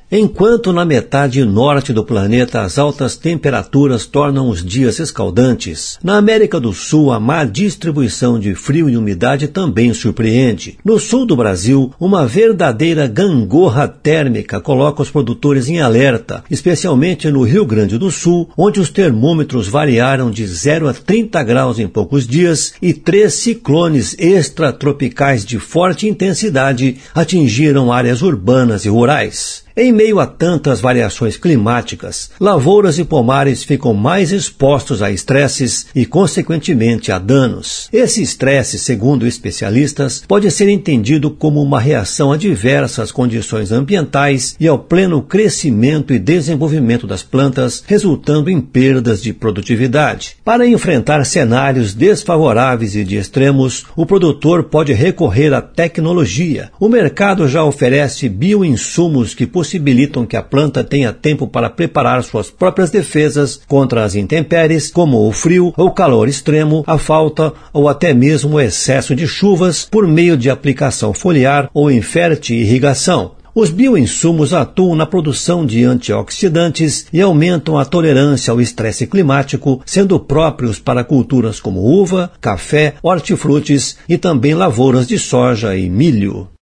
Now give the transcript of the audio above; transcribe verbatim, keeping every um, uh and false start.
Enquanto na metade norte do planeta as altas temperaturas tornam os dias escaldantes, na América do Sul a má distribuição de frio e umidade também surpreende. No sul do Brasil, uma verdadeira gangorra térmica coloca os produtores em alerta, especialmente no Rio Grande do Sul, onde os termômetros variaram de zero a trinta graus em poucos dias e três ciclones extratropicais de forte intensidade atingiram áreas urbanas e rurais. Em meio a tantas variações climáticas, lavouras e pomares ficam mais expostos a estresses e, consequentemente, a danos. Esse estresse, segundo especialistas, pode ser entendido como uma reação a diversas condições ambientais e ao pleno crescimento e desenvolvimento das plantas, resultando em perdas de produtividade. Para enfrentar cenários desfavoráveis e de extremos, o produtor pode recorrer à tecnologia. O mercado já oferece bioinsumos que possibilitam que a planta tenha tempo para preparar suas próprias defesas contra as intempéries, como o frio, o calor extremo, a falta ou até mesmo o excesso de chuvas, por meio de aplicação foliar ou infértil irrigação. Os bioinsumos atuam na produção de antioxidantes e aumentam a tolerância ao estresse climático, sendo próprios para culturas como uva, café, hortifrutis e também lavouras de soja e milho.